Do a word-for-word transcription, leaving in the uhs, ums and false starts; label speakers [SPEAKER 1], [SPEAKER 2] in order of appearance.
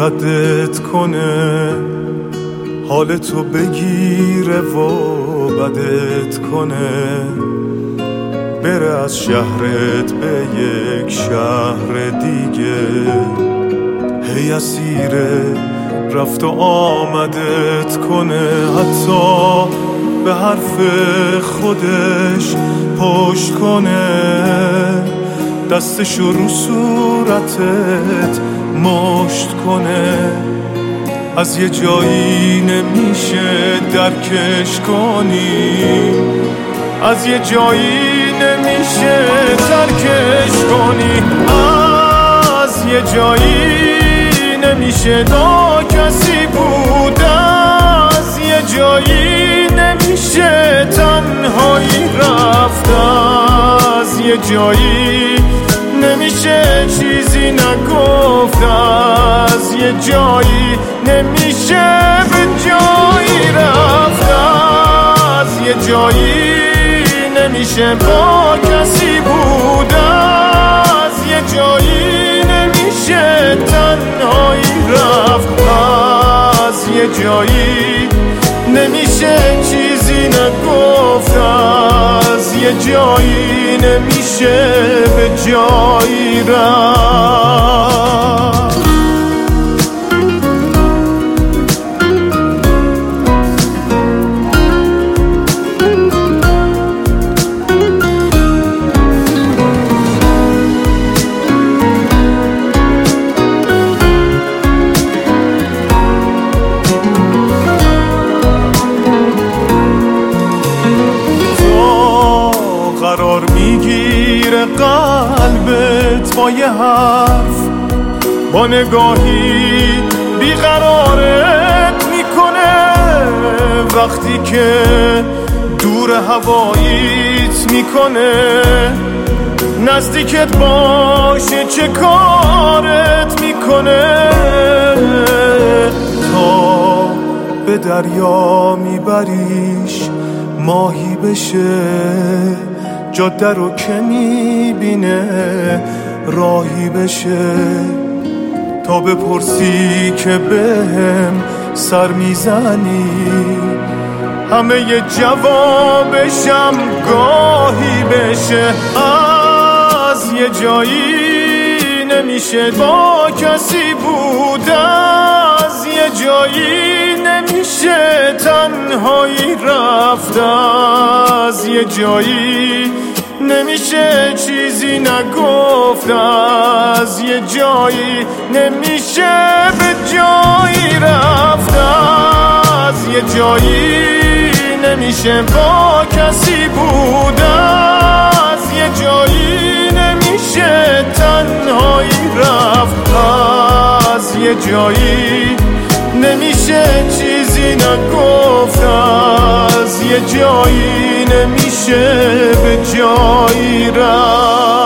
[SPEAKER 1] ردت کنه، حالتو بگیره و بدت کنه، بره از شهرت به یک شهر دیگه، هی اسیره رفت و آمدت کنه، حتی به حرف خودش پشت کنه، دستشو رو صورتت مشت کنه، از یه جایی نمیشه درکش کنی، از یه جایی نمیشه ترکش کنی، از یه جایی نمیشه با کسی بود، از یه جایی نمیشه تنهایی رفت، از یه جایی نمیشه چیزی نگفت، از یه جایی نمیشه به جایی رفت، از یه جایی نمیشه با کسی بود، از یه جایی نمیشه تنهایی رفت، از یه جایی نمیشه چیزی نگفت، از یه جایی نمیشه به جایی رفت. قرار میگیره قلبت با یه حرف، با نگاهی بیقرارت میکنه، وقتی که دور هواییت میکنه، نزدیکت باشه چه کارت میکنه، تا به دریا میبریش ماهی بشه، جاده رو که میبینه راهی بشه، تا بپرسی که بهم سر میزنی، همه ی جوابشم گاهی بشه، از یه جایی نمیشه با کسی بود، از یه جایی نمیشه تنهایی رفت، از یه جایی نمیشه چیزی نگفت، از یه جایی نمیشه به جایی رفت، از یه جایی نمیشه با کسی بود، از یه جایی نمیشه تنهایی رفت، از یه جایی نمیشه چیزی نگفت، از یه جایی نمیشه به جایی رفت.